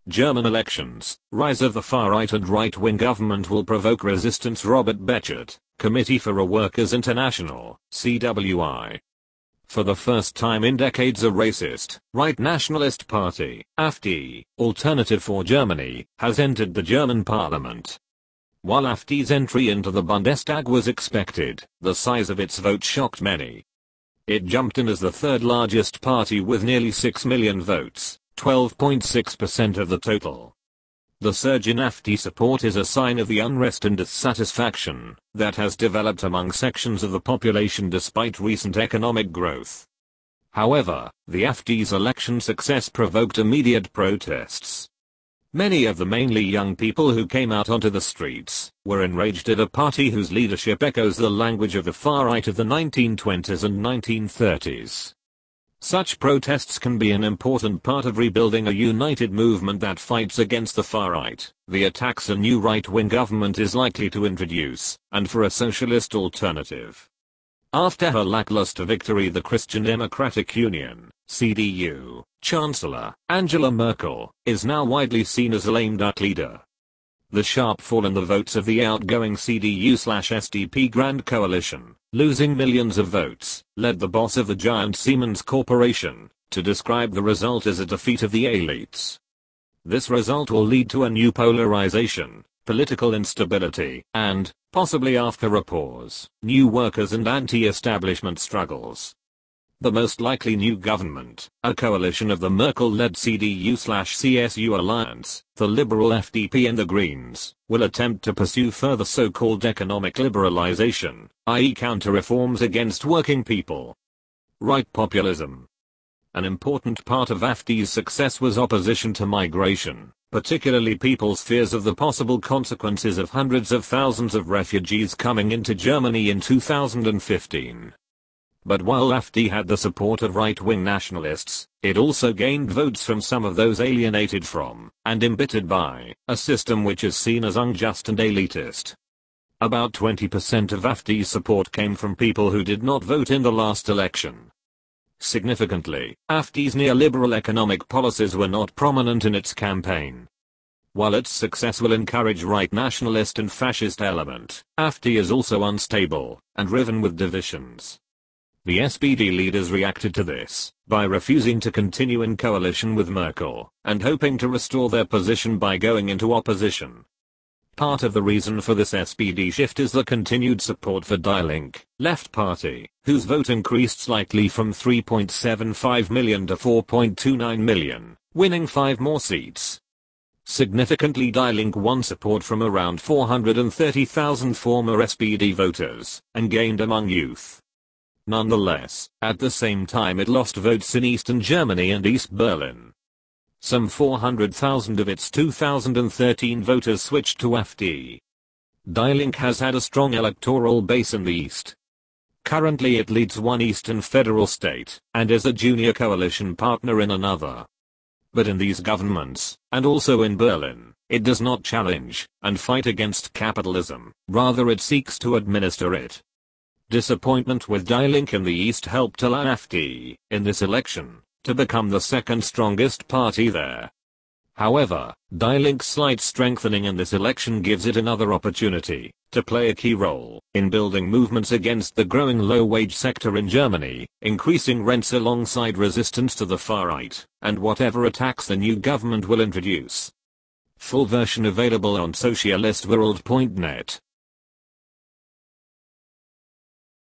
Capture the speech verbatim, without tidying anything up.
German elections, rise of the far-right and right-wing government will provoke resistance. Robert Bechert, Committee for a Workers' International, C W I. For the first time in decades, a racist, right nationalist party, A F D, Alternative for Germany, has entered the German parliament. While A F D's entry into the Bundestag was expected, the size of its vote shocked many. It jumped in as the third largest party with nearly six million votes, twelve point six percent of the total. The surge in A F D support is a sign of the unrest and dissatisfaction that has developed among sections of the population despite recent economic growth. However, the A F D's election success provoked immediate protests. Many of the mainly young people who came out onto the streets were enraged at a party whose leadership echoes the language of the far right of the nineteen twenties and nineteen thirties. Such protests can be an important part of rebuilding a united movement that fights against the far right, the attacks a new right-wing government is likely to introduce, and for a socialist alternative. After her lackluster victory, the Christian Democratic Union, C D U, Chancellor Angela Merkel is now widely seen as a lame duck leader. The sharp fall in the votes of the outgoing C D U/S D P Grand Coalition, losing millions of votes, led the boss of the giant Siemens Corporation to describe the result as a defeat of the elites. This result will lead to a new polarization, political instability, and, possibly after a pause, new workers and anti-establishment struggles. The most likely new government, a coalition of the Merkel-led C D U/C S U alliance, the Liberal F D P and the Greens, will attempt to pursue further so-called economic liberalization, that is counter-reforms against working people. Right populism. An important part of A F D's success was opposition to migration, particularly people's fears of the possible consequences of hundreds of thousands of refugees coming into Germany in two thousand fifteen. But while A F D had the support of right-wing nationalists, it also gained votes from some of those alienated from, and embittered by, a system which is seen as unjust and elitist. About twenty percent of A F D's support came from people who did not vote in the last election. Significantly, A F D's neoliberal economic policies were not prominent in its campaign. While its success will encourage right nationalist and fascist element, A F D is also unstable, and riven with divisions. The S P D leaders reacted to this by refusing to continue in coalition with Merkel, and hoping to restore their position by going into opposition. Part of the reason for this S P D shift is the continued support for Die Linke, Left Party, whose vote increased slightly from three point seven five million to four point two nine million, winning five more seats. Significantly, Die Linke won support from around four hundred thirty thousand former S P D voters, and gained among youth. Nonetheless, at the same time it lost votes in Eastern Germany and East Berlin. Some four hundred thousand of its two thousand thirteen voters switched to A F D. Die Linke has had a strong electoral base in the East. Currently it leads one eastern federal state, and is a junior coalition partner in another. But in these governments, and also in Berlin, it does not challenge and fight against capitalism, rather it seeks to administer it. Disappointment with Die Linke in the East helped allow A F D, in this election, to become the second strongest party there. However, Die Linke's slight strengthening in this election gives it another opportunity to play a key role in building movements against the growing low-wage sector in Germany, increasing rents alongside resistance to the far right, and whatever attacks the new government will introduce. Full version available on socialistworld dot net.